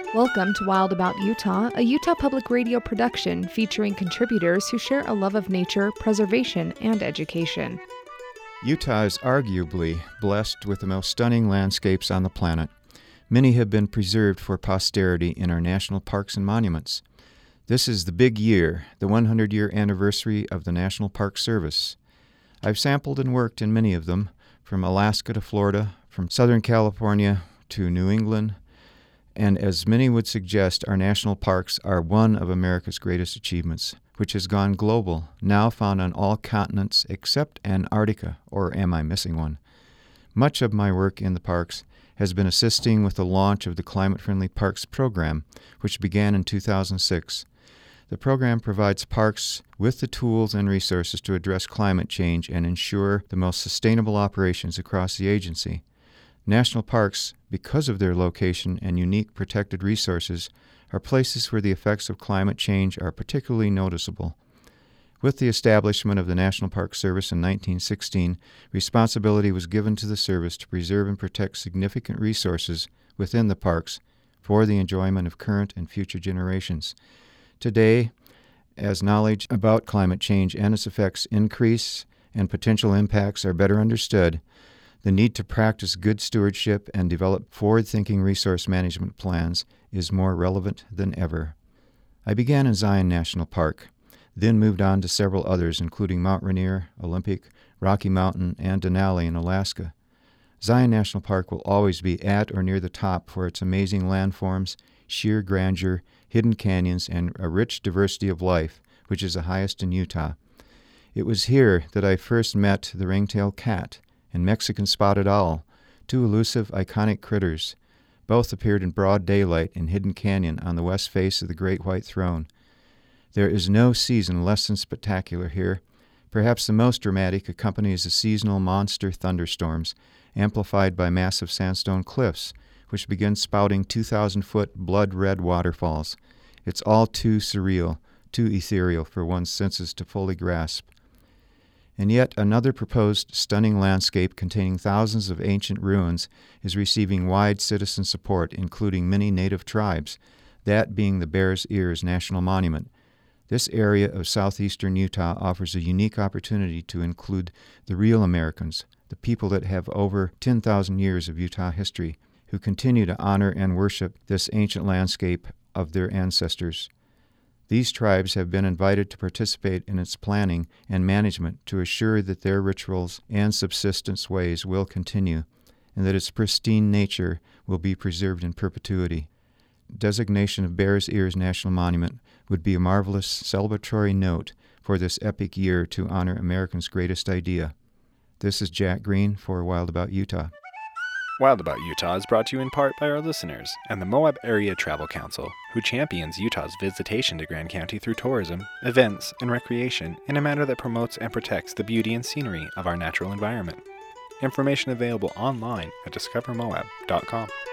Welcome to Wild About Utah, a Utah Public Radio production featuring contributors who share a love of nature, preservation, and education. Utah is arguably blessed with the most stunning landscapes on the planet. Many have been preserved for posterity in our national parks and monuments. This is the big year, the 100-year anniversary of the National Park Service. I've sampled and worked in many of them, from Alaska to Florida, from Southern California to New England, and as many would suggest, our national parks are one of America's greatest achievements, which has gone global, now found on all continents except Antarctica, or am I missing one? Much of my work in the parks has been assisting with the launch of the Climate Friendly Parks program, which began in 2006. The program provides parks with the tools and resources to address climate change and ensure the most sustainable operations across the agency. National parks, because of their location and unique protected resources, are places where the effects of climate change are particularly noticeable. With the establishment of the National Park Service in 1916, responsibility was given to the service to preserve and protect significant resources within the parks for the enjoyment of current and future generations. Today, as knowledge about climate change and its effects increase and potential impacts are better understood, the need to practice good stewardship and develop forward-thinking resource management plans is more relevant than ever. I began in Zion National Park, then moved on to several others, including Mount Rainier, Olympic, Rocky Mountain, and Denali in Alaska. Zion National Park will always be at or near the top for its amazing landforms, sheer grandeur, hidden canyons, and a rich diversity of life, which is the highest in Utah. It was here that I first met the ringtail cat and Mexican spotted owl, two elusive, iconic critters. Both appeared in broad daylight in Hidden Canyon on the west face of the Great White Throne. There is no season less than spectacular here. Perhaps the most dramatic accompanies the seasonal monster thunderstorms, amplified by massive sandstone cliffs, which begin spouting 2,000-foot blood-red waterfalls. It's all too surreal, too ethereal for one's senses to fully grasp. And yet another proposed stunning landscape containing thousands of ancient ruins is receiving wide citizen support, including many native tribes, that being the Bears Ears National Monument. This area of southeastern Utah offers a unique opportunity to include the real Americans, the people that have over 10,000 years of Utah history, who continue to honor and worship this ancient landscape of their ancestors. These tribes have been invited to participate in its planning and management to assure that their rituals and subsistence ways will continue, and that its pristine nature will be preserved in perpetuity. Designation of Bears Ears National Monument would be a marvelous celebratory note for this epic year to honor Americans' greatest idea. This is Jack Green for Wild About Utah. Wild About Utah is brought to you in part by our listeners and the Moab Area Travel Council, who champions Utah's visitation to Grand County through tourism, events, and recreation in a manner that promotes and protects the beauty and scenery of our natural environment. Information available online at discovermoab.com.